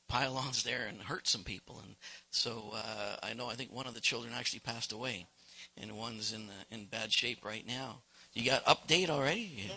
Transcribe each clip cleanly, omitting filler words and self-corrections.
pylons there and hurt some people. And so I think one of the children actually passed away, and one's in bad shape right now. You got update already?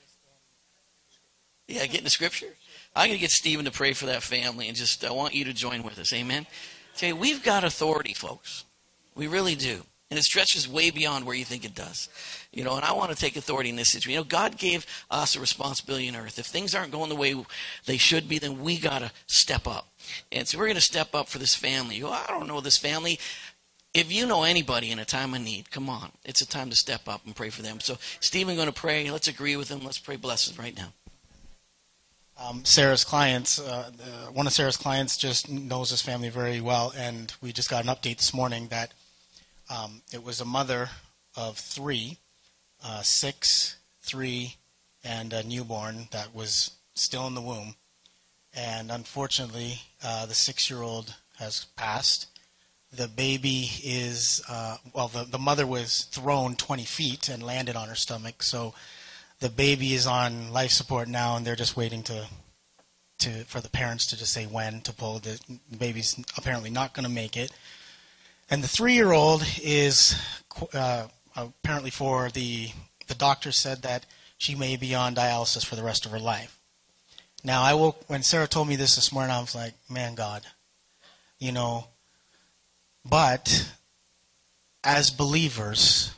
Yeah, getting the scripture. I'm going to get Stephen to pray for that family, and I want you to join with us. Amen. Okay, we've got authority, folks. We really do. And it stretches way beyond where you think it does. And I want to take authority in this situation. God gave us a responsibility on earth. If things aren't going the way they should be, then we got to step up. And so we're going to step up for this family. I don't know this family. If you know anybody in a time of need, come on. It's a time to step up and pray for them. So Stephen's going to pray. Let's agree with him. Let's pray blessings right now. Sarah's clients, one of Sarah's clients just knows this family very well, and we just got an update this morning that it was a mother of 3, 6, 3, and a newborn that was still in the womb. And unfortunately, the 6-year-old has passed. The baby is, the mother was thrown 20 feet and landed on her stomach. So the baby is on life support now, and they're just waiting for the parents to just say when to pull. The baby's apparently not going to make it. And the 3-year-old is apparently the doctor said that she may be on dialysis for the rest of her life. Now, when Sarah told me this morning, I was like, man, God, but as believers,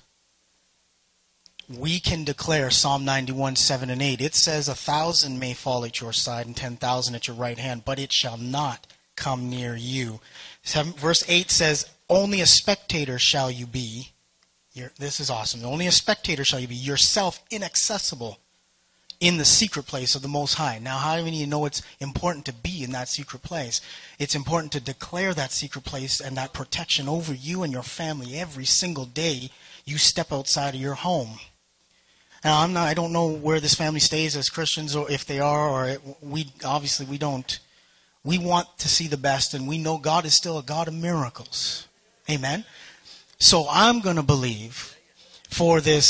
we can declare Psalm 91, 7 and 8. It says 1,000 may fall at your side and 10,000 at your right hand, but it shall not come near you. Verse 8 says, only a spectator shall you be. This is awesome. Only a spectator shall you be, yourself inaccessible in the secret place of the Most High. Now, how many of you know it's important to be in that secret place? It's important to declare that secret place and that protection over you and your family every single day you step outside of your home. Now, I don't know where this family stays as Christians, or if they are, or we don't. We want to see the best, and we know God is still a God of miracles. Amen. So I'm going to believe for the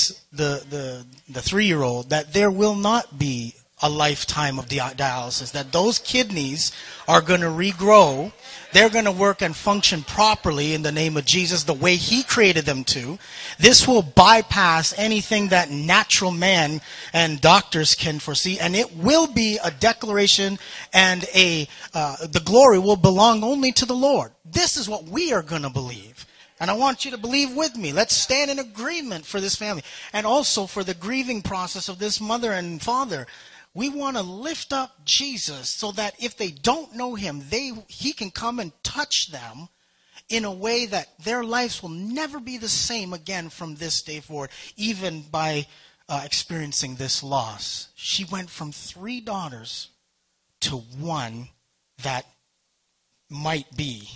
3-year-old that there will not be a lifetime of dialysis, that those kidneys are going to regrow. They're going to work and function properly in the name of Jesus the way He created them to. This will bypass anything that natural man and doctors can foresee, and it will be a declaration, and the glory will belong only to the Lord. This is what we are going to believe. And I want you to believe with me. Let's stand in agreement for this family, and also for the grieving process of this mother and father. We want to lift up Jesus so that if they don't know Him, He can come and touch them in a way that their lives will never be the same again from this day forward, even by experiencing this loss. She went from 3 daughters to 1 that might be,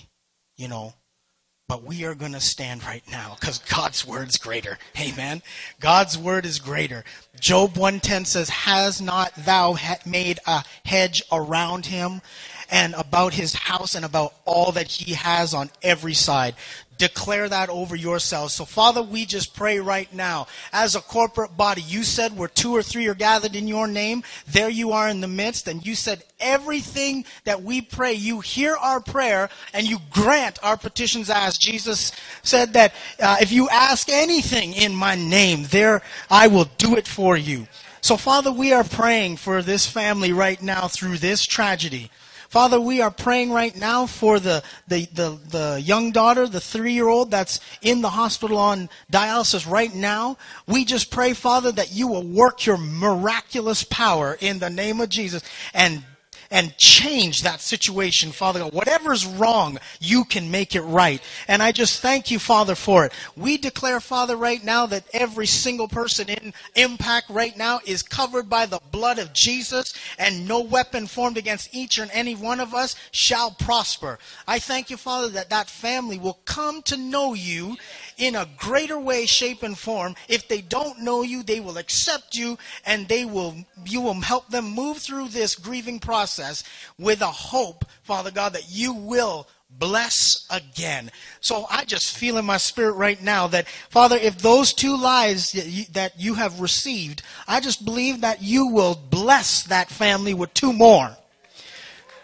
but we are going to stand right now because God's word is greater. Amen. God's word is greater. Job 1:10 says, has not thou made a hedge around him and about his house and about all that he has on every side? Declare that over yourselves. So, Father, we just pray right now. As a corporate body, you said where 2 or 3 are gathered in your name, there you are in the midst. And you said everything that we pray, you hear our prayer and you grant our petitions asked. Jesus said that if you ask anything in my name, there I will do it for you. So, Father, we are praying for this family right now through this tragedy. Father, we are praying right now for the young daughter, the 3-year-old that's in the hospital on dialysis right now. We just pray, Father, that you will work your miraculous power in the name of Jesus and change that situation, Father God. Whatever is wrong, you can make it right. And I just thank you, Father, for it. We declare, Father, right now that every single person in Impact right now is covered by the blood of Jesus, and no weapon formed against each and any one of us shall prosper. I thank you, Father, that family will come to know you in a greater way, shape, and form. If they don't know you, they will accept you, and you will help them move through this grieving process with a hope, Father God, that you will bless again. So I just feel in my spirit right now that, Father, if those 2 lives that you have received, I just believe that you will bless that family with 2 more.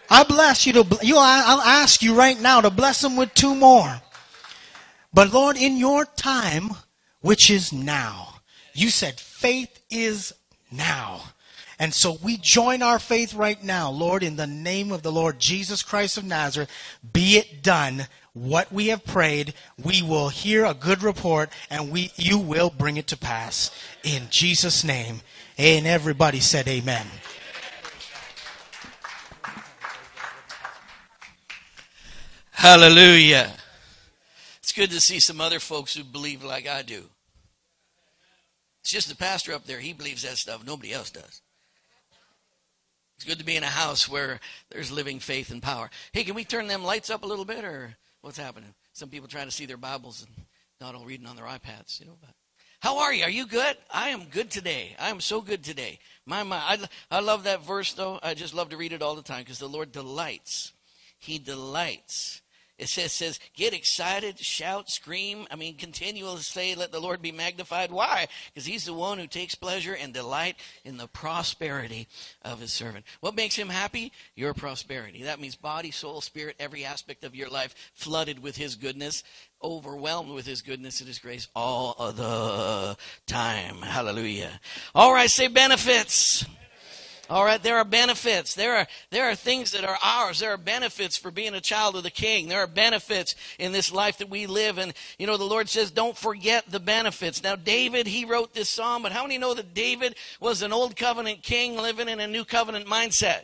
I bless you I'll ask you right now to bless them with 2 more. But Lord, in your time, which is now, you said faith is now. And so we join our faith right now, Lord, in the name of the Lord Jesus Christ of Nazareth. Be it done. What we have prayed, we will hear a good report, and you will bring it to pass. In Jesus' name. And everybody said amen. Hallelujah. It's good to see some other folks who believe like I do. It's just the pastor up there. He believes that stuff. Nobody else does. It's good to be in a house where there's living faith and power. Hey, can we turn them lights up a little bit, or what's happening? Some people trying to see their Bibles and not all reading on their iPads. But how are you? Are you good? I am good today. I am so good today. I love that verse, though. I just love to read it all the time because the Lord delights. He delights. It says, get excited, shout, scream. Continually say, let the Lord be magnified. Why? Because he's the one who takes pleasure and delight in the prosperity of his servant. What makes him happy? Your prosperity. That means body, soul, spirit, every aspect of your life flooded with his goodness, overwhelmed with his goodness and his grace all of the time. Hallelujah. All right, say benefits. All right, there are benefits. There are things that are ours. There are benefits for being a child of the King. There are benefits in this life that we live. And, the Lord says, don't forget the benefits. Now, David, he wrote this psalm, but how many know that David was an old covenant king living in a new covenant mindset?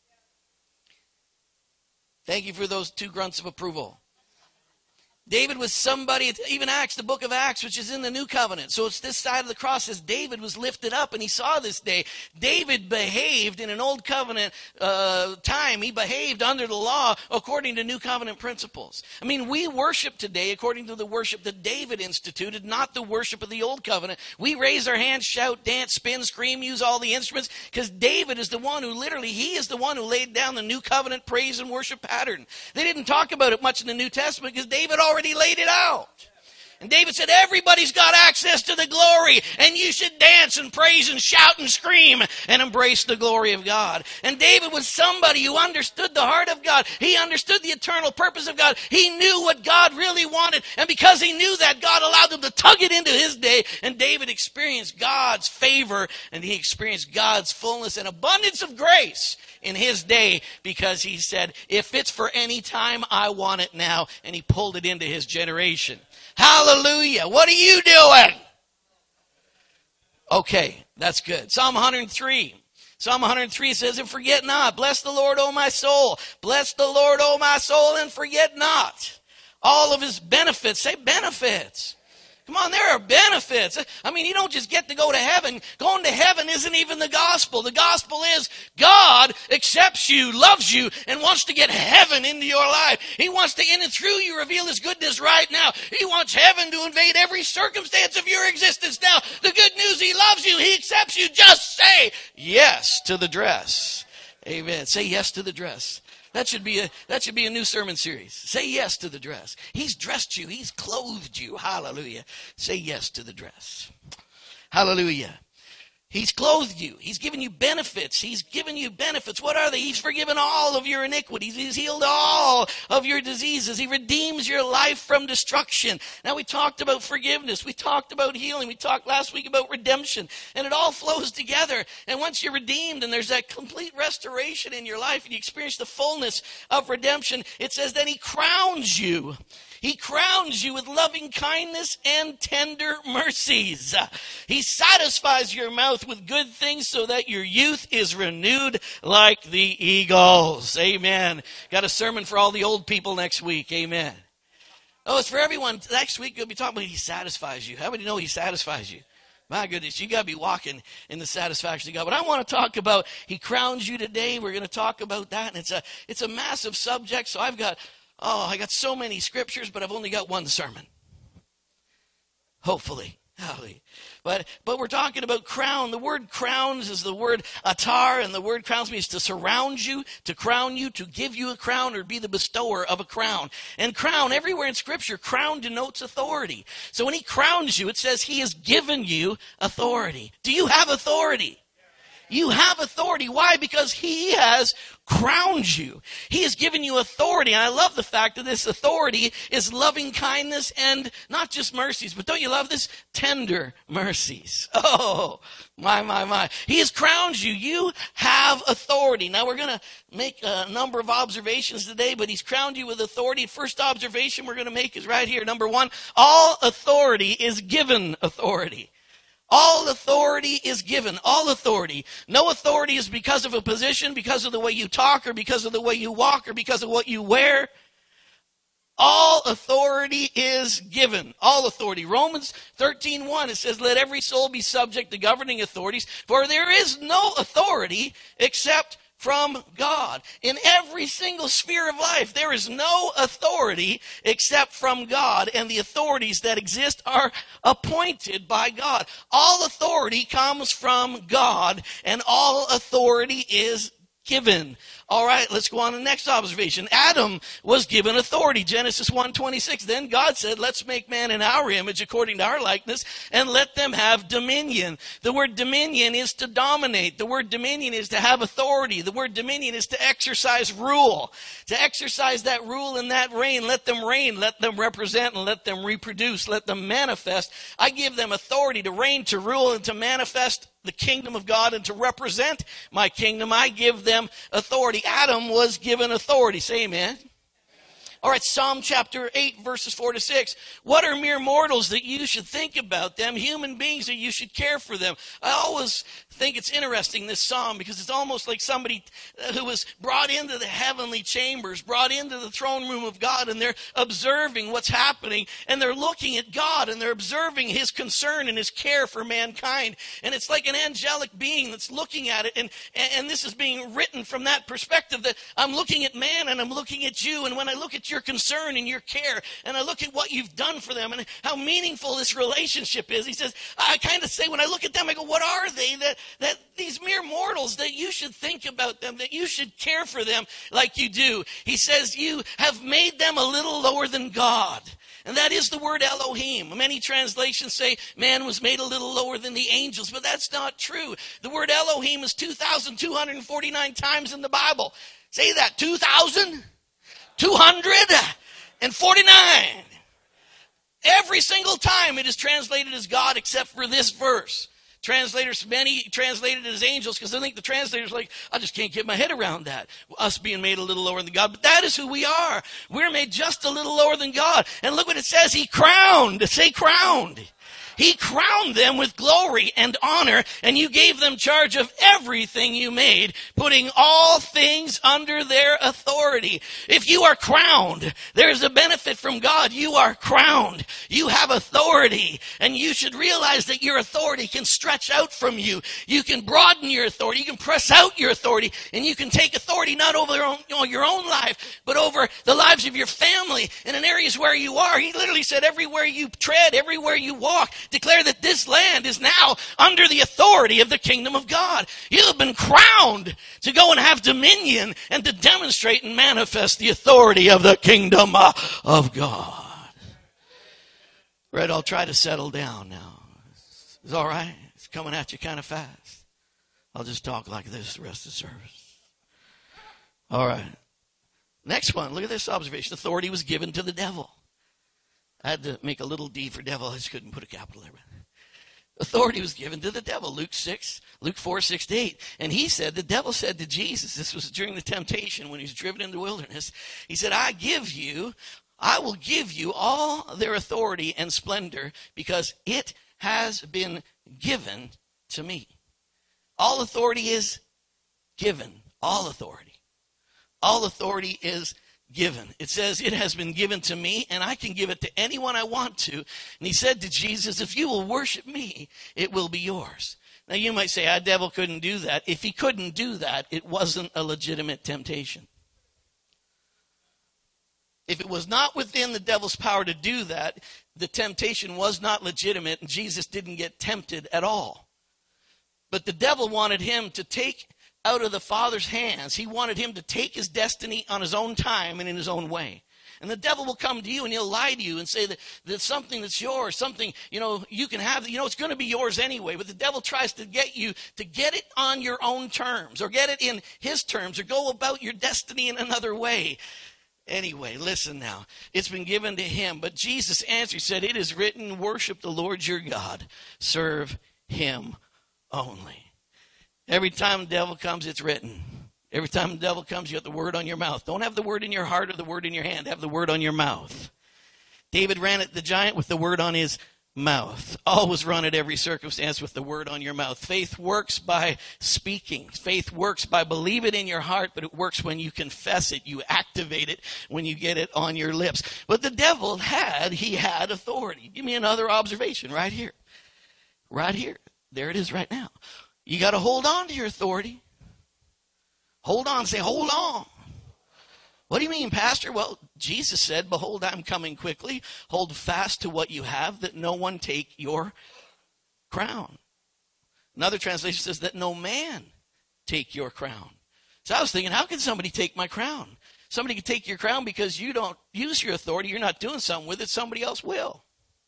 Thank you for those 2 grunts of approval. David was somebody, even Acts, the book of Acts, which is in the new covenant. So it's this side of the cross as David was lifted up and he saw this day. David behaved in an old covenant time. He behaved under the law according to new covenant principles. We worship today according to the worship that David instituted, not the worship of the old covenant. We raise our hands, shout, dance, spin, scream, use all the instruments because David is the one who he is the one who laid down the new covenant praise and worship pattern. They didn't talk about it much in the New Testament because David already laid it out. And David said, everybody's got access to the glory, and you should dance and praise and shout and scream and embrace the glory of God. And David was somebody who understood the heart of God. He understood the eternal purpose of God. He knew what God really wanted. And because he knew that, God allowed him to tug it into his day. And David experienced God's favor, and he experienced God's fullness and abundance of grace in his day because he said, if it's for any time, I want it now. And he pulled it into his generation. Hallelujah. What are you doing? Okay, that's good. Psalm 103. Psalm 103 says, and forget not. Bless the Lord, O my soul. Bless the Lord, O my soul, and forget not all of his benefits. Say benefits. Come on, there are benefits. You don't just get to go to heaven. Going to heaven isn't even the gospel. The gospel is God accepts you, loves you, and wants to get heaven into your life. He wants to, in and through you, reveal his goodness right now. He wants heaven to invade every circumstance of your existence now. The good news, he loves you. He accepts you. Just say yes to the dress. Amen. Say yes to the dress. That should be a new sermon series. Say yes to the dress. He's dressed you. He's clothed you. Hallelujah. Say yes to the dress. Hallelujah. He's clothed you. He's given you benefits. He's given you benefits. What are they? He's forgiven all of your iniquities. He's healed all of your diseases. He redeems your life from destruction. Now, we talked about forgiveness. We talked about healing. We talked last week about redemption. And it all flows together. And once you're redeemed and there's that complete restoration in your life and you experience the fullness of redemption, it says then he crowns you. He crowns you with loving kindness and tender mercies. He satisfies your mouth with good things so that your youth is renewed like the eagles. Amen. Got a sermon for all the old people next week. Amen. Oh, it's for everyone. Next week we'll be talking about he satisfies you. How many know he satisfies you? My goodness, you got to be walking in the satisfaction of God. But I want to talk about he crowns you today. We're going to talk about that. And it's a massive subject. So I got so many scriptures, but I've only got one sermon. Hopefully. But we're talking about crown. The word crowns is the word atar, and the word crowns means to surround you, to crown you, to give you a crown, or be the bestower of a crown. And crown, everywhere in Scripture, crown denotes authority. So when he crowns you, it says he has given you authority. Do you have authority? You have authority. Why? Because he has crowned you. He has given you authority. And I love the fact that this authority is loving kindness and not just mercies, but don't you love this? Tender mercies. Oh, my. He has crowned you. You have authority. Now we're going to make a number of observations today, but he's crowned you with authority. First observation we're going to make is right here. Number one, all authority is given authority. All authority is given. All authority. No authority is because of a position, because of the way you talk, or because of the way you walk, or because of what you wear. All authority is given. All authority. Romans 13:1, it says, let every soul be subject to governing authorities, for there is no authority except from God. In every single sphere of life, there is no authority except from God, and the authorities that exist are appointed by God. All authority comes from God, and all authority is given. All right, let's go on to the next observation. Adam was given authority. Genesis 1:26. Then God said, let's make man in our image according to our likeness and let them have dominion. The word dominion is to dominate. The word dominion is to have authority. The word dominion is to exercise rule. To exercise that rule and that reign. Let them reign. Let them represent and let them reproduce. Let them manifest. I give them authority to reign, to rule, and to manifest the kingdom of God and to represent my kingdom. I give them authority. Adam was given authority. Say amen. All right, Psalm chapter 8, verses 4-6. What are mere mortals that you should think about them? Human beings that you should care for them. I always think it's interesting, this psalm, because it's almost like somebody who was brought into the heavenly chambers, brought into the throne room of God, and they're observing what's happening, and they're looking at God, and they're observing his concern and his care for mankind. And it's like an angelic being that's looking at it, and this is being written from that perspective, that I'm looking at man and I'm looking at you, and when I look at your concern and your care, and I look at what you've done for them and how meaningful this relationship is, he says, I kind of say, when I look at them, I go, what are they that these mere mortals, that you should think about them, that you should care for them like you do? He says, you have made them a little lower than God. And that is the word Elohim. Many translations say man was made a little lower than the angels, but that's not true. The word Elohim is 2,249 times in the Bible. Say that, 2,249. Every single time it is translated as God except for this verse. Translators, many translated it as angels because I think the translators like, I just can't get my head around that. Us being made a little lower than God. But that is who we are. We're made just a little lower than God. And look what it says. He crowned. Say crowned. He crowned them with glory and honor, and you gave them charge of everything you made, putting all things under their authority. If you are crowned, there is a benefit from God. You are crowned. You have authority, and you should realize that your authority can stretch out from you. You can broaden your authority. You can press out your authority, and you can take authority not over your own life, but over the lives of your family and in areas where you are. He literally said, everywhere you tread, everywhere you walk, declare that this land is now under the authority of the kingdom of God. You have been crowned to go and have dominion and to demonstrate and manifest the authority of the kingdom of God. Red, I'll try to settle down now. It's all right. It's coming at you kind of fast. I'll just talk like this the rest of the service. All right. Next one. Look at this observation. Authority was given to the devil. I had to make a little D for devil. I just couldn't put a capital there. Authority was given to the devil. Luke 4:6-8. And he said, the devil said to Jesus, this was during the temptation when he was driven into the wilderness. He said, I will give you all their authority and splendor because it has been given to me. All authority is given. All authority. All authority is given. It says it has been given to me and I can give it to anyone I want to. And he said to Jesus, if you will worship me, it will be yours. Now you might say, devil couldn't do that. If he couldn't do that, it wasn't a legitimate temptation. If it was not within the devil's power to do that, the temptation was not legitimate and Jesus didn't get tempted at all. But the devil wanted him to take out of the Father's hands. He wanted him to take his destiny on his own time and in his own way. And the devil will come to you and he'll lie to you and say that something that's yours, something, you can have, it's going to be yours anyway. But the devil tries to get you to get it on your own terms or get it in his terms or go about your destiny in another way. Anyway, listen now. It's been given to him. But Jesus answered, he said, it is written, worship the Lord your God. Serve him only. Every time the devil comes, it's written. Every time the devil comes, you have the word on your mouth. Don't have the word in your heart or the word in your hand. Have the word on your mouth. David ran at the giant with the word on his mouth. Always run at every circumstance with the word on your mouth. Faith works by speaking. Faith works by believe it in your heart, but it works when you confess it. You activate it when you get it on your lips. But the devil had authority. Give me another observation right here. Right here. There it is right now. You got to hold on to your authority. Hold on. Say, hold on. What do you mean, Pastor? Well, Jesus said, behold, I'm coming quickly. Hold fast to what you have, that no one take your crown. Another translation says that no man take your crown. So I was thinking, how can somebody take my crown? Somebody can take your crown because you don't use your authority. You're not doing something with it. Somebody else will.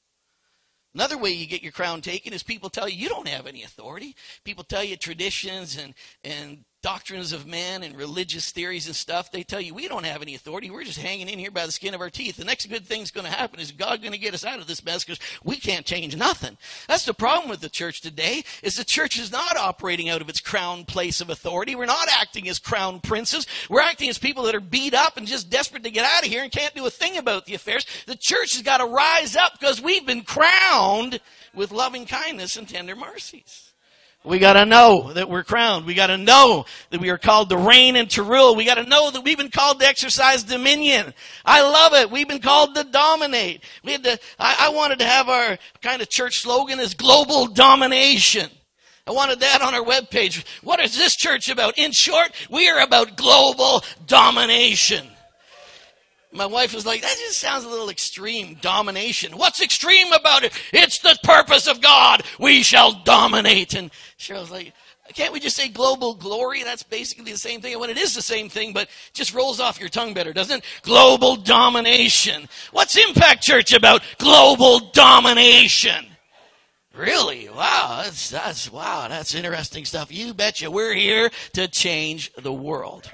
Another way you get your crown taken is people tell you don't have any authority. People tell you traditions and doctrines of men and religious theories and stuff. They tell you we don't have any authority. We're just hanging in here by the skin of our teeth. The next good thing's going to happen is God going to get us out of this mess because we can't change nothing. That's the problem with the church today is the church is not operating out of its crown place of authority. We're not acting as crown princes. We're acting as people that are beat up and just desperate to get out of here and can't do a thing about the affairs. The church has got to rise up because we've been crowned with loving kindness and tender mercies. We got to know that we're crowned. We got to know that we are called to reign and to rule. We got to know that we've been called to exercise dominion. I love it. We've been called to dominate. I wanted to have our kind of church slogan is global domination. I wanted that on our webpage. What is this church about? In short, we are about global domination. My wife was like, that just sounds a little extreme, domination. What's extreme about it? It's the purpose of God. We shall dominate. And Cheryl's like, can't we just say global glory? That's basically the same thing. Well, it is the same thing, but it just rolls off your tongue better, doesn't it? Global domination. What's Impact Church about? Global domination. Really? Wow. That's interesting stuff. You betcha. We're here to change the world.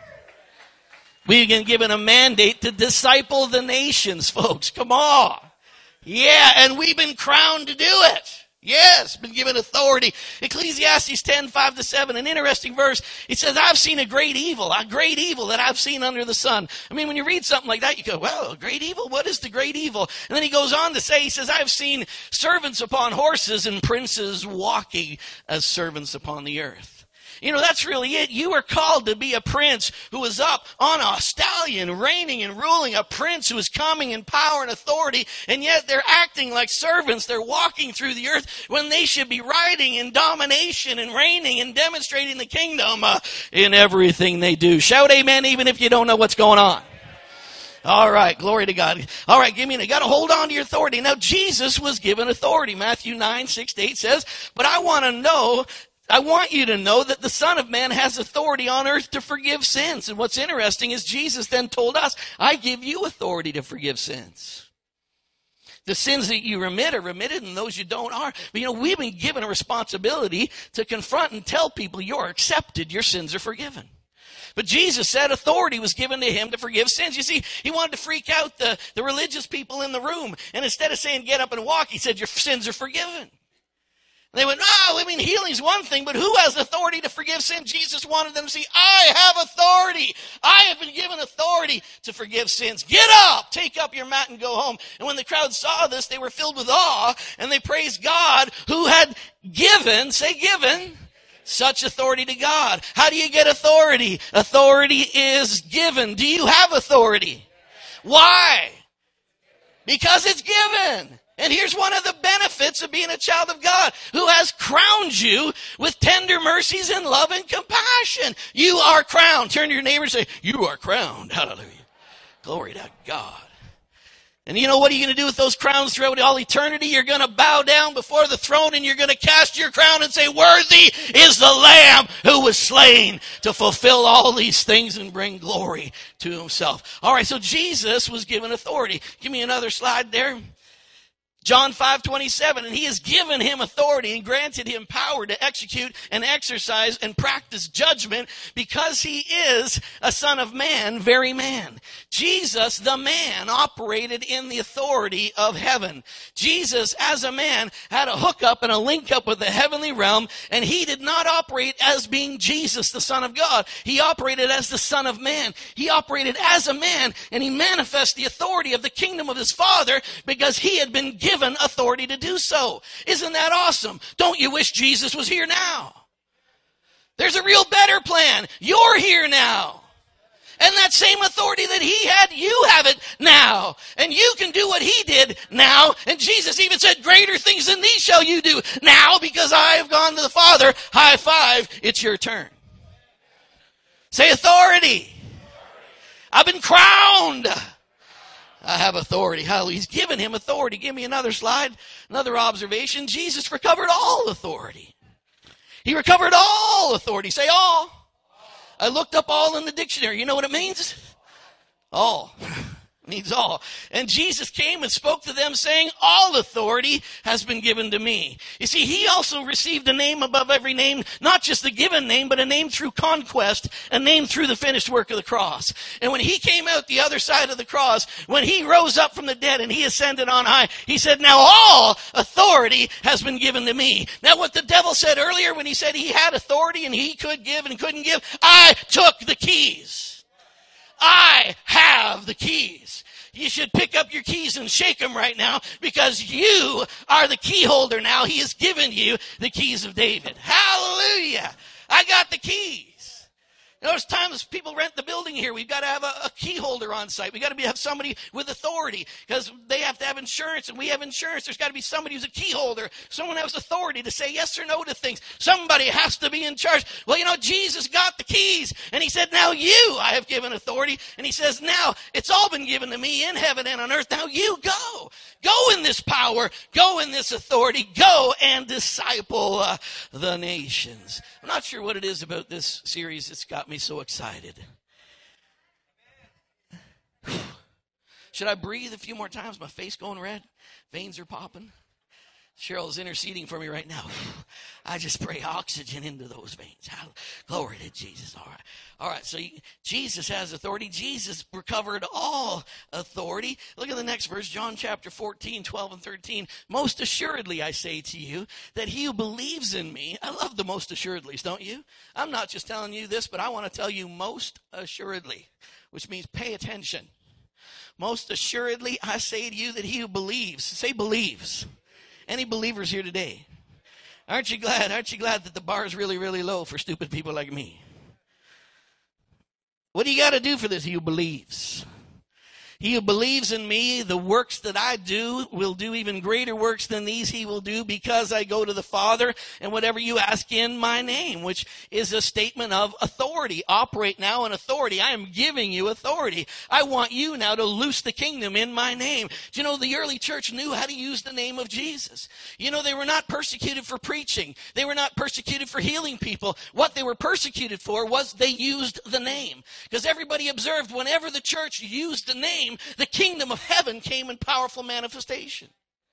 We've been given a mandate to disciple the nations, folks. Come on. Yeah, and we've been crowned to do it. Yes, been given authority. Ecclesiastes 10:5-7, an interesting verse. It says, I've seen a great evil that I've seen under the sun. I mean, when you read something like that, you go, well, a great evil? What is the great evil? And then he goes on to say, he says, I've seen servants upon horses and princes walking as servants upon the earth. That's really it. You are called to be a prince who is up on a stallion, reigning and ruling, a prince who is coming in power and authority, and yet they're acting like servants. They're walking through the earth when they should be riding in domination and reigning and demonstrating the kingdom in everything they do. Shout amen even if you don't know what's going on. All right, glory to God. All right, you got to hold on to your authority. Now, Jesus was given authority. Matthew 9:6-8 says, but I want you to know that the Son of Man has authority on earth to forgive sins. And what's interesting is Jesus then told us, I give you authority to forgive sins. The sins that you remit are remitted and those you don't are. But we've been given a responsibility to confront and tell people you're accepted, your sins are forgiven. But Jesus said authority was given to him to forgive sins. You see, he wanted to freak out the religious people in the room. And instead of saying get up and walk, he said your sins are forgiven. They went, healing's one thing, but who has authority to forgive sin? Jesus wanted them to see, I have authority. I have been given authority to forgive sins. Get up, take up your mat and go home. And when the crowd saw this, they were filled with awe and they praised God who had given such authority to God. How do you get authority? Authority is given. Do you have authority? Why? Because it's given. And here's one of the benefits of being a child of God, who has crowned you with tender mercies and love and compassion. You are crowned. Turn to your neighbor and say, you are crowned. Hallelujah. Glory to God. And you know what are you going to do with those crowns throughout all eternity? You're going to bow down before the throne and you're going to cast your crown and say, worthy is the Lamb who was slain to fulfill all these things and bring glory to himself. All right, so Jesus was given authority. Give me another slide there. John 5:27, and he has given him authority and granted him power to execute and exercise and practice judgment because he is a son of man, very man. Jesus, the man, operated in the authority of heaven. Jesus, as a man, had a hookup and a link up with the heavenly realm, and he did not operate as being Jesus, the Son of God. He operated as the Son of Man. He operated as a man, and he manifested the authority of the kingdom of his Father because he had been given authority to do so. Isn't that awesome? Don't you wish Jesus was here now? There's a real better plan. You're here now. And that same authority that he had, you have it now. And you can do what he did now. And Jesus even said, greater things than these shall you do now because I have gone to the Father. High five, it's your turn. Say authority. I've been crowned. I have authority. Hallelujah. He's given him authority. Give me another slide. Another observation. Jesus recovered all authority. He recovered all authority. Say all. I looked up all in the dictionary. You know what it means? All. Means all. And Jesus came and spoke to them saying, all authority has been given to me. You see, he also received a name above every name, not just the given name, but a name through conquest, a name through the finished work of the cross. And when he came out the other side of the cross, when he rose up from the dead and he ascended on high, he said, now all authority has been given to me. Now what the devil said earlier when he said he had authority and he could give and couldn't give, I took the keys. I have the keys. You should pick up your keys and shake them right now because you are the key holder now. He has given you the keys of David. Hallelujah. I got the keys. There's times people rent the building here. We've got to have a key holder on site. We've got to have somebody with authority because they have to have insurance and we have insurance. There's got to be somebody who's a key holder. Someone has authority to say yes or no to things. Somebody has to be in charge. Well, you know, Jesus got the keys and he said, now you I have given authority. And he says, now it's all been given to me in heaven and on earth. Now you go. Go in this power. Go in this authority. Go and disciple the nations. I'm not sure what it is about this series that's got me so excited. Should I breathe a few more times? My face going red. Veins are popping. Cheryl's interceding for me right now. I just pray oxygen into those veins. Glory to Jesus. All right. So Jesus has authority. Jesus recovered all authority. Look at the next verse, John chapter 14, 12 and 13. Most assuredly, I say to you that he who believes in me, I love the most assuredlys, don't you? I'm not just telling you this, but I want to tell you most assuredly, which means pay attention. Most assuredly, I say to you that he who believes, say believes. Any believers here today? Aren't you glad that the bar is really, really low for stupid people like me? What do you got to do for this? He who believes. He who believes in me, the works that I do will do even greater works than these he will do because I go to the Father and whatever you ask in my name, which is a statement of authority. Operate now in authority. I am giving you authority. I want you now to loose the kingdom in my name. Do you know the early church knew how to use the name of Jesus? You know, they were not persecuted for preaching. They were not persecuted for healing people. What they were persecuted for was they used the name. Because everybody observed whenever the church used the name, the kingdom of heaven came in powerful manifestation.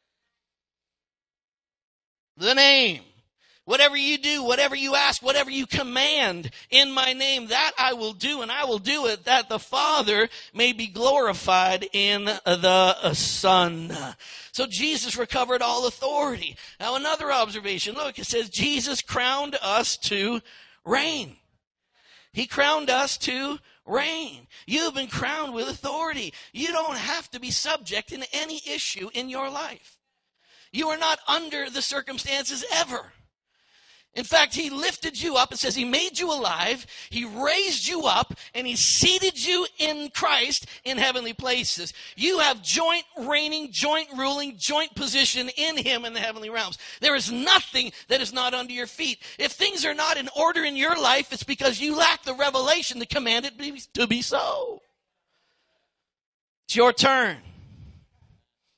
The name. Whatever you do, whatever you ask, whatever you command in my name, that I will do, and I will do it that the Father may be glorified in the Son. So Jesus recovered all authority. Now another observation. Look, it says Jesus crowned us to reign. He crowned us to reign. You've been crowned with authority. You don't have to be subject to any issue in your life. You are not under the circumstances ever. In fact, he lifted you up. It says he made you alive. He raised you up and he seated you in Christ in heavenly places. You have joint reigning, joint ruling, joint position in him in the heavenly realms. There is nothing that is not under your feet. If things are not in order in your life, it's because you lack the revelation to command it to be so. It's your turn.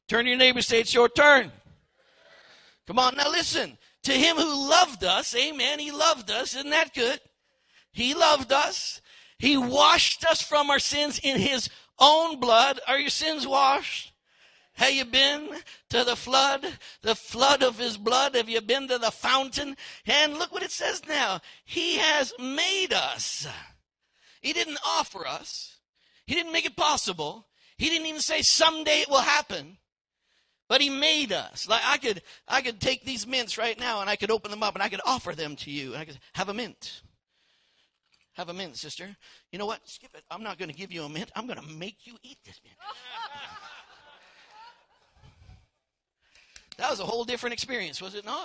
Turn to your neighbor and say, it's your turn. Come on, now listen. To him who loved us, amen, he loved us. Isn't that good? He loved us. He washed us from our sins in his own blood. Are your sins washed? Have you been to the flood of his blood? Have you been to the fountain? And look what it says now. He has made us. He didn't offer us. He didn't make it possible. He didn't even say someday it will happen. But he made us. Like I could take these mints right now and I could open them up and I could offer them to you. And I could have a mint. Have a mint, sister. You know what? Skip it. I'm not going to give you a mint. I'm going to make you eat this mint. That was a whole different experience, was it not?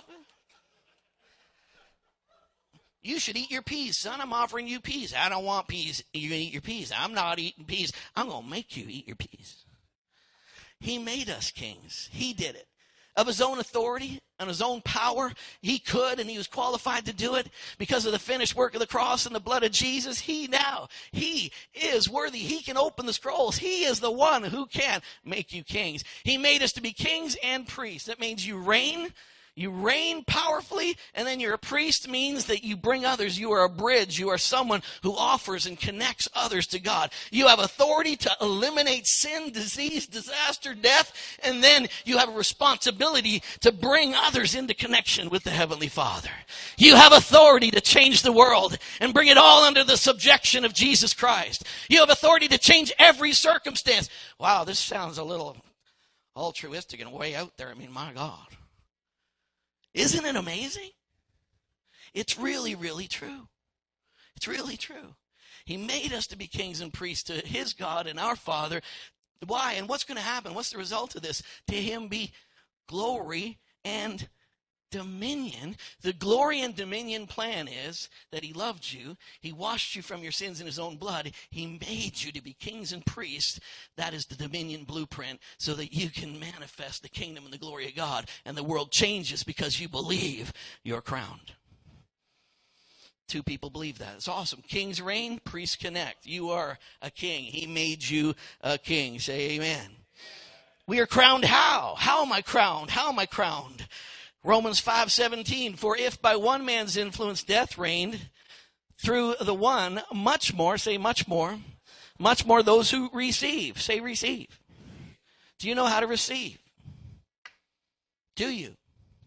You should eat your peas, son. I'm offering you peas. I don't want peas. You're going to eat your peas. I'm not eating peas. I'm going to make you eat your peas. He made us kings. He did it. Of his own authority and his own power, he could, and he was qualified to do it because of the finished work of the cross and the blood of Jesus. He is worthy. He can open the scrolls. He is the one who can make you kings. He made us to be kings and priests. That means you reign. You reign powerfully, and then you're a priest means that you bring others. You are a bridge. You are someone who offers and connects others to God. You have authority to eliminate sin, disease, disaster, death, and then you have a responsibility to bring others into connection with the Heavenly Father. You have authority to change the world and bring it all under the subjection of Jesus Christ. You have authority to change every circumstance. Wow, this sounds a little altruistic and way out there. I mean, my God. Isn't it amazing? It's really, really true. It's really true. He made us to be kings and priests to his God and our Father. Why? And what's going to happen? What's the result of this? To him be glory and dominion. The glory and dominion plan is that he loved you. He washed you from your sins in his own blood. He made you to be kings and priests. That is the dominion blueprint so that you can manifest the kingdom and the glory of God. And the world changes because you believe you're crowned. Two people believe that. It's awesome. Kings reign, priests connect. You are a king. He made you a king. Say amen. We are crowned how? How am I crowned? How am I crowned? Romans 5:17, for if by one man's influence death reigned, through the one, much more, say much more those who receive. Say receive. Do you know how to receive? Do you?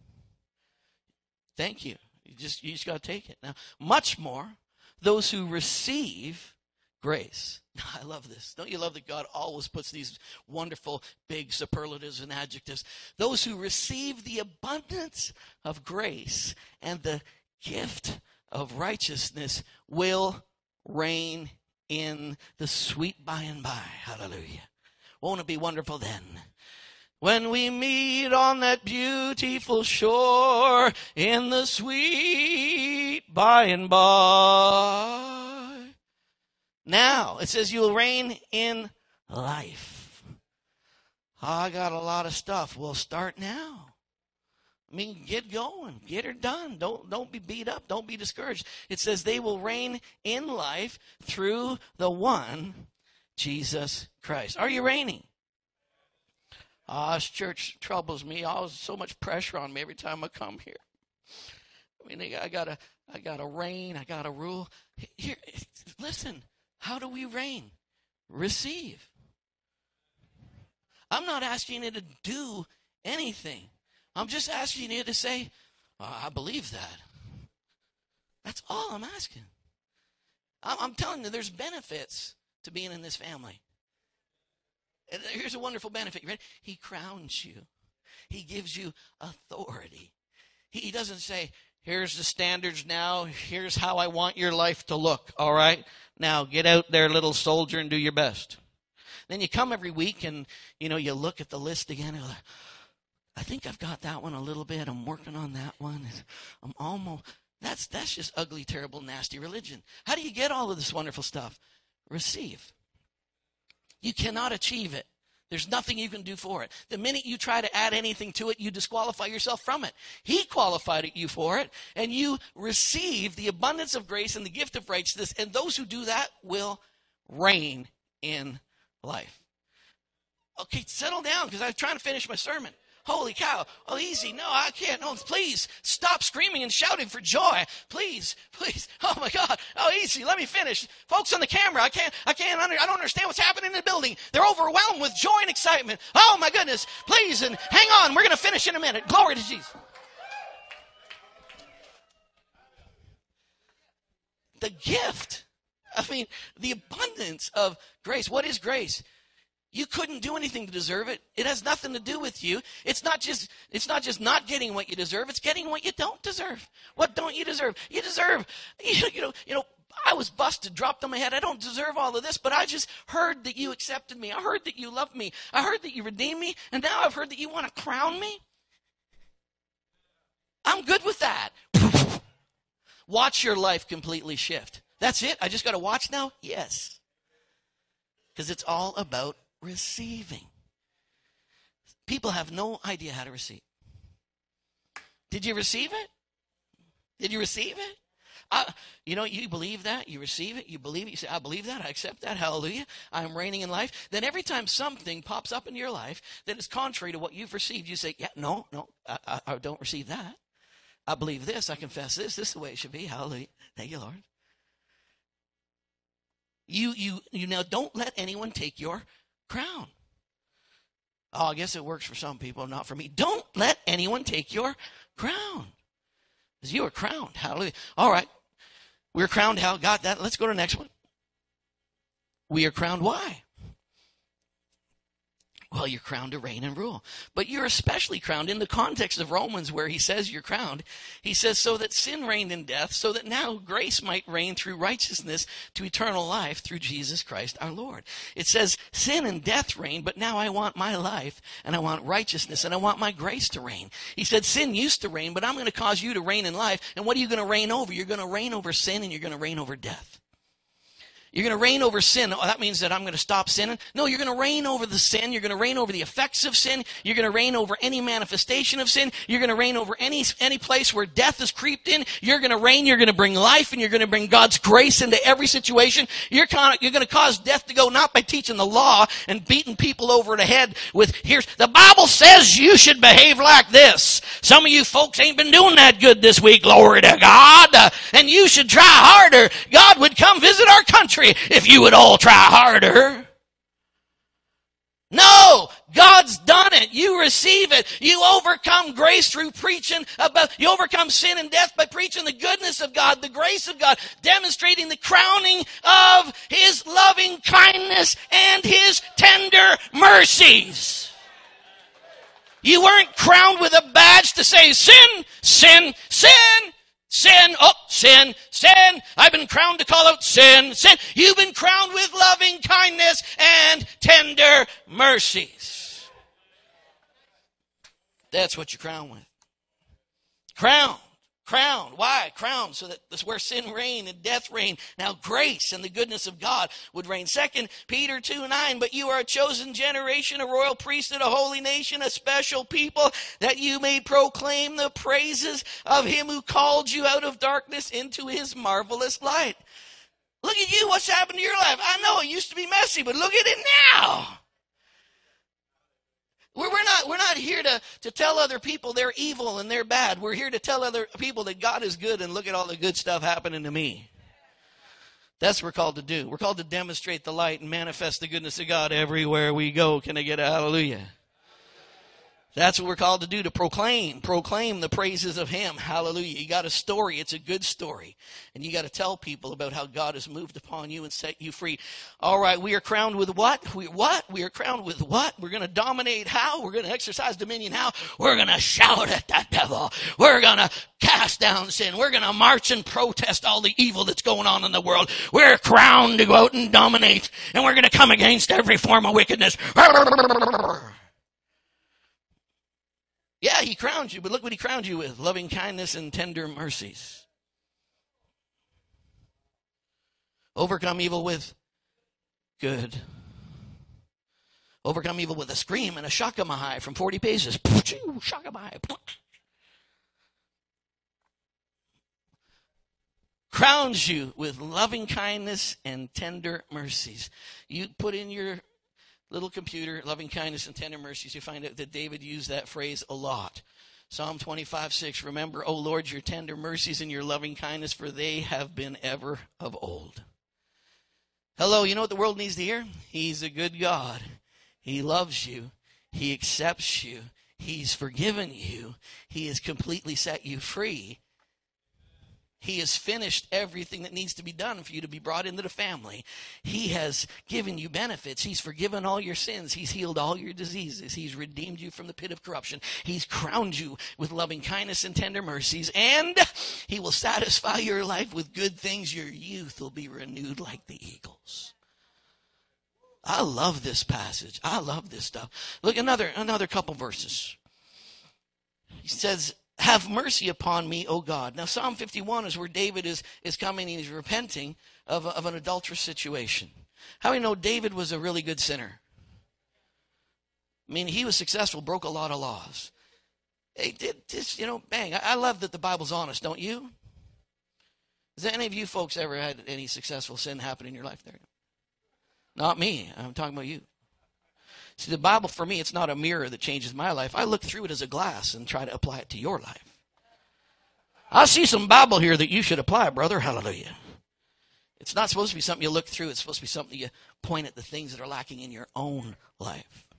Thank you. You just got to take it. Now, much more those who receive grace. I love this. Don't you love that God always puts these wonderful big superlatives and adjectives? Those who receive the abundance of grace and the gift of righteousness will reign in the sweet by and by. Hallelujah. Won't it be wonderful then? When we meet on that beautiful shore in the sweet by and by. Now, it says you will reign in life. I got a lot of stuff. Well, start now. I mean, get going. Get her done. Don't be beat up. Don't be discouraged. It says they will reign in life through the one, Jesus Christ. Are you reigning? This church troubles me. Always so much pressure on me every time I come here. I mean, I gotta reign. I gotta rule. Here, listen. How do we reign? Receive. I'm not asking you to do anything. I'm just asking you to say, I believe that. That's all I'm asking. I'm telling you, there's benefits to being in this family. And here's a wonderful benefit. You ready? He crowns you. He gives you authority. He doesn't say, here's the standards now. Here's how I want your life to look. All right? Now get out there, little soldier, and do your best. Then you come every week and, you look at the list again. And like, I think I've got that one a little bit. I'm working on that one. I'm almost. That's just ugly, terrible, nasty religion. How do you get all of this wonderful stuff? Receive. You cannot achieve it. There's nothing you can do for it. The minute you try to add anything to it, you disqualify yourself from it. He qualified you for it, and you receive the abundance of grace and the gift of righteousness, and those who do that will reign in life. Okay, settle down because I'm trying to finish my sermon. Holy cow. Oh, easy. No, I can't. No, please stop screaming and shouting for joy. Please, please. Oh my God. Oh, easy. Let me finish. Folks on the camera, I don't understand what's happening in the building. They're overwhelmed with joy and excitement. Oh my goodness. Please, and hang on. We're going to finish in a minute. Glory to Jesus. The gift. I mean, the abundance of grace. What is grace? You couldn't do anything to deserve it. It has nothing to do with you. It's not just not getting what you deserve. It's getting what you don't deserve. What don't you deserve? You deserve, I was busted, dropped on my head. I don't deserve all of this, but I just heard that you accepted me. I heard that you loved me. I heard that you redeemed me. And now I've heard that you want to crown me. I'm good with that. Watch your life completely shift. That's it? I just got to watch now? Yes. Because it's all about receiving. People have no idea how to receive. Did you receive it? Did you receive it? You believe that, you receive it, you believe it, you say, I believe that, I accept that, hallelujah, I'm reigning in life. Then every time something pops up in your life that is contrary to what you've received, you say, yeah, no, I don't receive that. I believe this, I confess this is the way it should be, hallelujah, thank you, Lord. You now don't let anyone take your crown. Oh, I guess it works for some people, not for me. Don't let anyone take your crown. Because you are crowned. Hallelujah. All right. We're crowned. How? Got that. Let's go to the next one. We are crowned. Why? Well, you're crowned to reign and rule. But you're especially crowned in the context of Romans where he says you're crowned. He says, so that sin reigned in death, so that now grace might reign through righteousness to eternal life through Jesus Christ our Lord. It says sin and death reigned, but now I want my life and I want righteousness and I want my grace to reign. He said sin used to reign, but I'm going to cause you to reign in life. And what are you going to reign over? You're going to reign over sin and you're going to reign over death. You're going to reign over sin. Oh, that means that I'm going to stop sinning. No, you're going to reign over the sin. You're going to reign over the effects of sin. You're going to reign over any manifestation of sin. You're going to reign over any place where death has creeped in. You're going to reign. You're going to bring life, and you're going to bring God's grace into every situation. You're going to cause death to go not by teaching the law and beating people over the head with, the Bible says you should behave like this. Some of you folks ain't been doing that good this week, glory to God. And you should try harder. God would come visit our country if you would all try harder. No, God's done it. You receive it. You overcome grace through preaching you overcome sin and death by preaching the goodness of God, the grace of God, demonstrating the crowning of His loving kindness and His tender mercies. You weren't crowned with a badge to say sin, sin, sin. Sin, oh, sin, sin. I've been crowned to call out sin, sin. You've been crowned with loving kindness and tender mercies. That's what you're crowned with. Crowned. Crowned. Why? Crowned so that that's where sin reigned and death reigned. Now grace and the goodness of God would reign. 2 Peter 2:9, but you are a chosen generation, a royal priesthood, a holy nation, a special people, that you may proclaim the praises of Him who called you out of darkness into His marvelous light. Look at you. What's happened to your life? I know it used to be messy, but look at it now. We're not here to tell other people they're evil and they're bad. We're here to tell other people that God is good and look at all the good stuff happening to me. That's what we're called to do. We're called to demonstrate the light and manifest the goodness of God everywhere we go. Can I get a hallelujah? That's what we're called to do, to proclaim the praises of Him. Hallelujah. You got a story. It's a good story. And you got to tell people about how God has moved upon you and set you free. All right, we are crowned with what? We are crowned with what? We're going to dominate how? We're going to exercise dominion how? We're going to shout at that devil. We're going to cast down sin. We're going to march and protest all the evil that's going on in the world. We're crowned to go out and dominate. And we're going to come against every form of wickedness. Yeah, He crowned you, but look what He crowned you with. Loving kindness and tender mercies. Overcome evil with good. Overcome evil with a scream and a shakamahai from 40 paces. Shakamahai. Crowns you with loving kindness and tender mercies. You put in your little computer, loving kindness and tender mercies, you find out that David used that phrase a lot. Psalm 25:6, remember, O Lord, your tender mercies and your loving kindness, for they have been ever of old. Hello, you know what the world needs to hear? He's a good God. He loves you. He accepts you. He's forgiven you. He has completely set you free. He has finished everything that needs to be done for you to be brought into the family. He has given you benefits. He's forgiven all your sins. He's healed all your diseases. He's redeemed you from the pit of corruption. He's crowned you with loving kindness and tender mercies. And he will satisfy your life with good things. Your youth will be renewed like the eagles. I love this passage. I love this stuff. Look, another couple verses. He says, have mercy upon me, O God. Now, Psalm 51 is where David is coming and he's repenting of an adulterous situation. How do you know David was a really good sinner? I mean, he was successful, broke a lot of laws. He did this, bang. I love that the Bible's honest, don't you? Has any of you folks ever had any successful sin happen in your life there? Not me. I'm talking about you. See, the Bible, for me, it's not a mirror that changes my life. I look through it as a glass and try to apply it to your life. I see some Bible here that you should apply, brother. Hallelujah. It's not supposed to be something you look through. It's supposed to be something you point at the things that are lacking in your own life.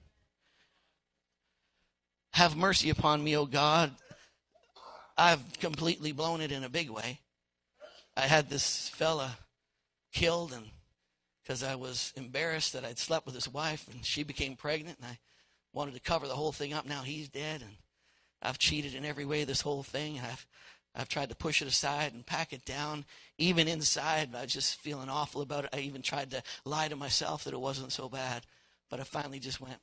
Have mercy upon me, O God. I've completely blown it in a big way. I had this fella killed because I was embarrassed that I'd slept with his wife and she became pregnant and I wanted to cover the whole thing up. Now he's dead and I've cheated in every way this whole thing. I've tried to push it aside and pack it down. Even inside, I was just feeling awful about it. I even tried to lie to myself that it wasn't so bad. But I finally just went,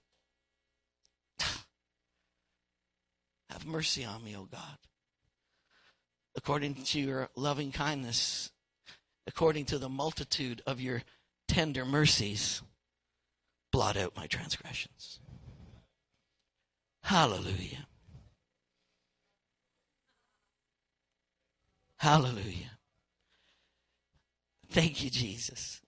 have mercy on me, O God. According to your loving kindness, according to the multitude of your tender mercies, blot out my transgressions. Hallelujah. Hallelujah. Thank you, Jesus.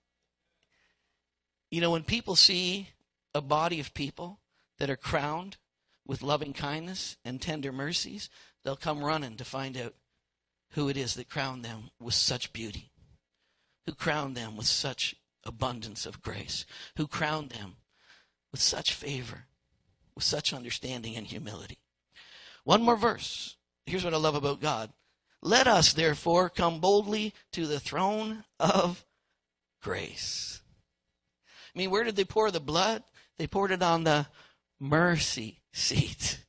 When people see a body of people that are crowned with loving kindness and tender mercies, they'll come running to find out who it is that crowned them with such beauty, who crowned them with such abundance of grace, who crowned them with such favor, with such understanding and humility. One more verse. Here's what I love about God. Let us, therefore, come boldly to the throne of grace. I mean, where did they pour the blood? They poured it on the mercy seat.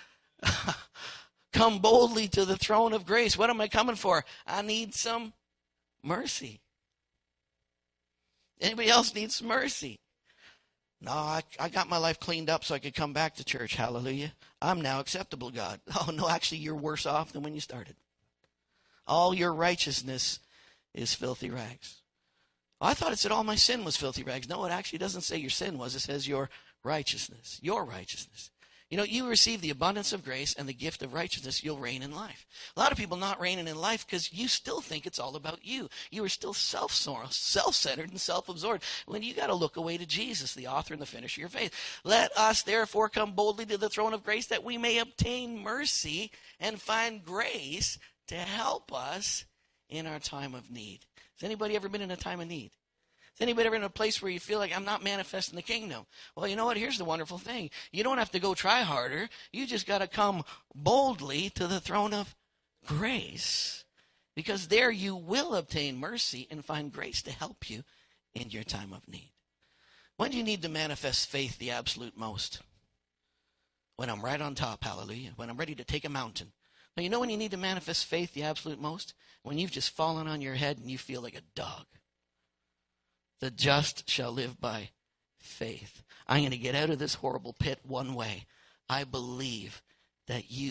Come boldly to the throne of grace. What am I coming for? I need some mercy. Anybody else needs mercy? No, I got my life cleaned up so I could come back to church. Hallelujah. I'm now acceptable, God. Oh, no, actually, you're worse off than when you started. All your righteousness is filthy rags. I thought it said all my sin was filthy rags. No, it actually doesn't say your sin was. It says your righteousness. Your righteousness. You receive the abundance of grace and the gift of righteousness, you'll reign in life. A lot of people not reigning in life because you still think it's all about you. You are still self-centered and self-absorbed when you got to look away to Jesus, the author and the finisher of your faith. Let us therefore come boldly to the throne of grace that we may obtain mercy and find grace to help us in our time of need. Has anybody ever been in a time of need? Has anybody ever in a place where you feel like I'm not manifesting the kingdom? Well, you know what? Here's the wonderful thing. You don't have to go try harder. You just got to come boldly to the throne of grace, because there you will obtain mercy and find grace to help you in your time of need. When do you need to manifest faith the absolute most? When I'm right on top, hallelujah. When I'm ready to take a mountain. Now, you know when you need to manifest faith the absolute most? When you've just fallen on your head and you feel like a dog. The just shall live by faith. I'm going to get out of this horrible pit one way. I believe that you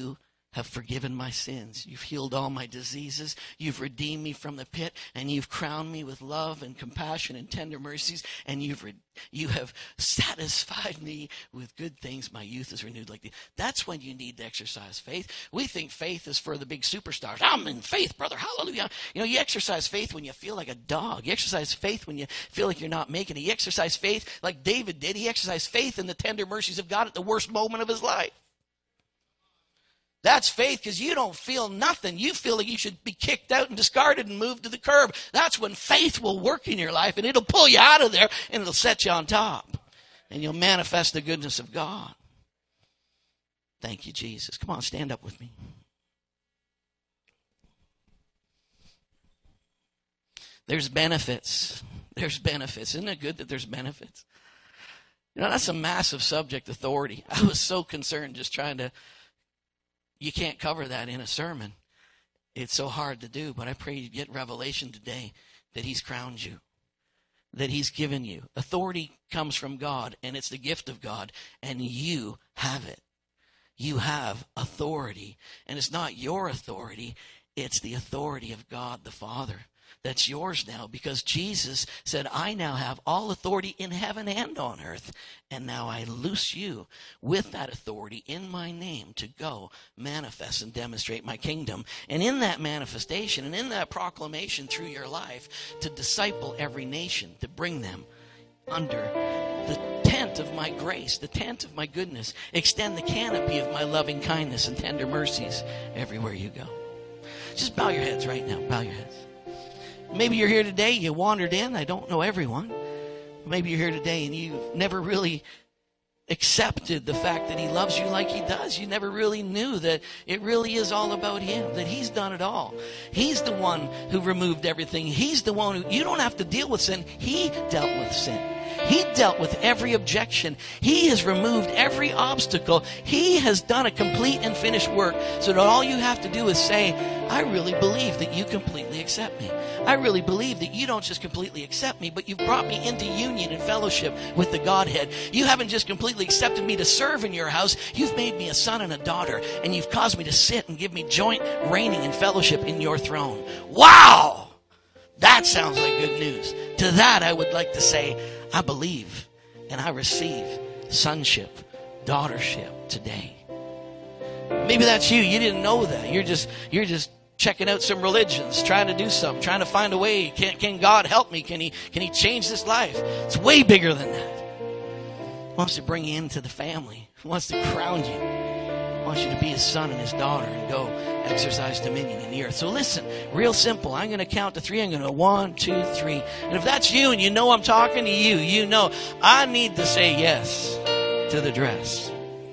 have forgiven my sins. You've healed all my diseases. You've redeemed me from the pit, and you've crowned me with love and compassion and tender mercies, and you have satisfied me with good things. My youth is renewed like thee. That's when you need to exercise faith. We think faith is for the big superstars. I'm in faith, brother. Hallelujah. You know, you exercise faith when you feel like a dog. You exercise faith when you feel like you're not making it. You exercise faith like David did. He exercised faith in the tender mercies of God at the worst moment of his life. That's faith, because you don't feel nothing. You feel like you should be kicked out and discarded and moved to the curb. That's when faith will work in your life, and it'll pull you out of there, and it'll set you on top. And you'll manifest the goodness of God. Thank you, Jesus. Come on, stand up with me. There's benefits. There's benefits. Isn't it good that there's benefits? You know, that's a massive subject, authority. I was so concerned just trying to. You can't cover that in a sermon. It's so hard to do, but I pray you get revelation today that he's crowned you, that he's given you. Authority comes from God, and it's the gift of God, and you have it. You have authority, and it's not your authority, it's the authority of God the Father. That's yours now, because Jesus said, I now have all authority in heaven and on earth. And now I loose you with that authority in my name to go manifest and demonstrate my kingdom. And in that manifestation and in that proclamation through your life, to disciple every nation, to bring them under the tent of my grace, the tent of my goodness. Extend the canopy of my loving kindness and tender mercies everywhere you go. Just bow your heads right now. Bow your heads. Maybe you're here today, you wandered in. I don't know everyone. Maybe you're here today and you've never really accepted the fact that he loves you like he does. You never really knew that it really is all about him, that he's done it all. He's the one who removed everything. He's the one who, you don't have to deal with sin. He dealt with sin. He dealt with every objection. He has removed every obstacle. He has done a complete and finished work, so that all you have to do is say, I really believe that you completely accept me. I really believe that you don't just completely accept me, but you've brought me into union and fellowship with the Godhead. You haven't just completely accepted me to serve in your house. You've made me a son and a daughter, and you've caused me to sit and give me joint reigning and fellowship in your throne. Wow! That sounds like good news. To that, I would like to say, I believe and I receive sonship, daughtership today. Maybe that's you. You didn't know that. You're just checking out some religions, trying to do something, trying to find a way. Can God help me? Can he change this life? It's way bigger than that. He wants to bring you into the family. He wants to crown you. He wants you to be his son and his daughter and go exercise dominion in the earth. So listen, real simple. I'm going to count to 3. I'm going to 1, 2, 3. And if that's you and you know I'm talking to you, you know I need to say yes to the dress.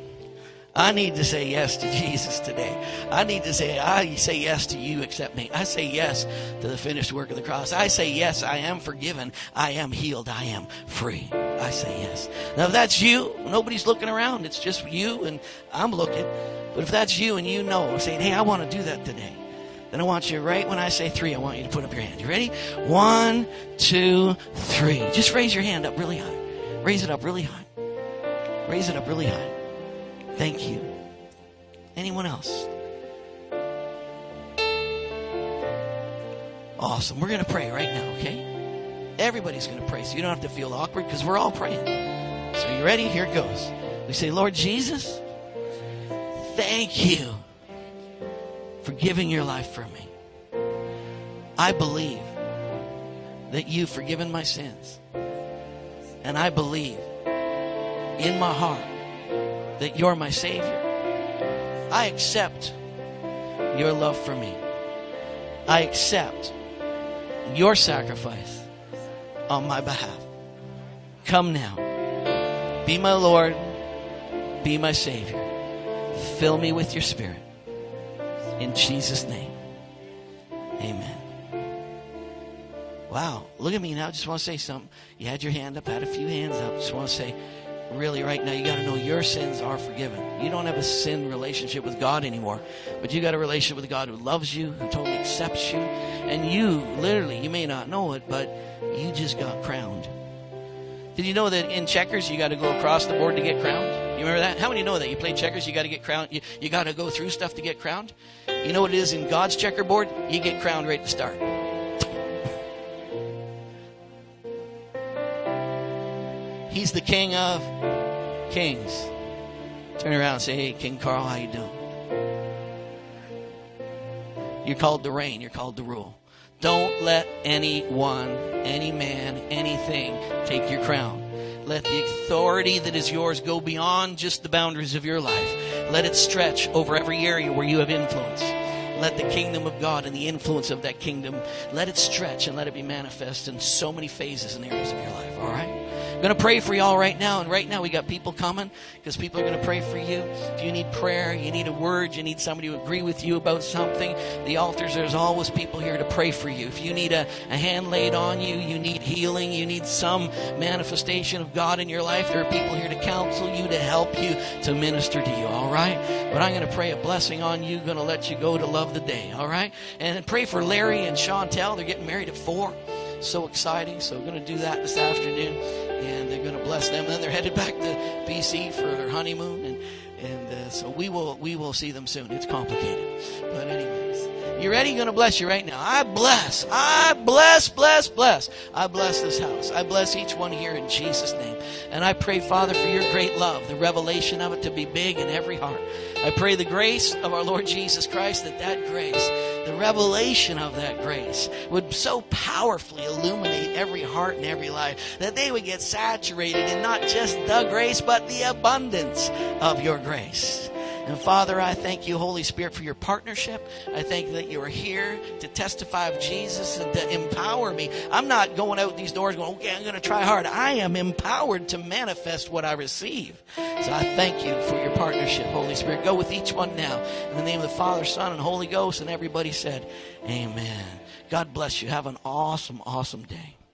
I need to say yes to Jesus today. I need to say, I say yes to you, accept me. I say yes to the finished work of the cross. I say yes, I am forgiven. I am healed. I am free. I say yes. Now, if that's you, nobody's looking around. It's just you and I'm looking. But if that's you and you know, saying, hey, I want to do that today, then I want you, right when I say 3, I want you to put up your hand. You ready? 1, 2, 3. Just raise your hand up really high. Raise it up really high. Raise it up really high. Thank you. Anyone else? Awesome. We're going to pray right now, okay? Everybody's going to pray, so you don't have to feel awkward because we're all praying. So you ready? Here it goes. We say, Lord Jesus, thank you for giving your life for me. I believe that you've forgiven my sins. And I believe in my heart that you're my Savior. I accept your love for me. I accept your sacrifice on my behalf. Come now. Be my Lord. Be my Savior. Fill me with your Spirit. In Jesus' name. Amen. Wow. Look at me now. I just want to say something. You had your hand up. Had a few hands up. Just want to say, really right now, you got to know your sins are forgiven. You don't have a sin relationship with God anymore, but you got a relationship with God who loves you, who totally accepts you, and you literally, you may not know it, but you just got crowned. Did you know that in checkers you got to go across the board to get crowned? You remember that? How many know that? You play checkers, you got to get crowned. You got to go through stuff to get crowned. You know what it is in God's checkerboard? You get crowned right to start. He's the King of Kings. Turn around and say, hey, King Carl, how you doing? You're called to reign. You're called to rule. Don't let anyone, any man, anything take your crown. Let the authority that is yours go beyond just the boundaries of your life. Let it stretch over every area where you have influence. Let the kingdom of God and the influence of that kingdom, let it stretch and let it be manifest in so many phases and areas of your life. All right? I'm going to pray for y'all right now. And right now we got people coming because people are going to pray for you. If you need prayer, you need a word, you need somebody to agree with you about something, the altars, there's always people here to pray for you. If you need a hand laid on you, you need healing, you need some manifestation of God in your life, there are people here to counsel you, to help you, to minister to you. All right? But I'm going to pray a blessing on you, going to let you go to love the day. All right? And pray for Larry and Chantel. They're getting married at 4. So exciting. So we're going to do that this afternoon, and they're going to bless them. And then they're headed back to BC for their honeymoon, and so we will see them soon. It's complicated, but anyways, you ready? Going to bless you right now. I bless. I bless this house. I bless each one here in Jesus' name. And I pray, Father, for your great love, the revelation of it to be big in every heart. I pray the grace of our Lord Jesus Christ, that grace, the revelation of that grace would so powerfully illuminate every heart and every life that they would get saturated in not just the grace, but the abundance of your grace. And Father, I thank you, Holy Spirit, for your partnership. I thank you that you are here to testify of Jesus and to empower me. I'm not going out these doors going, okay, I'm going to try hard. I am empowered to manifest what I receive. So I thank you for your partnership, Holy Spirit. Go with each one now. In the name of the Father, Son, and Holy Ghost. And everybody said, amen. God bless you. Have an awesome, awesome day.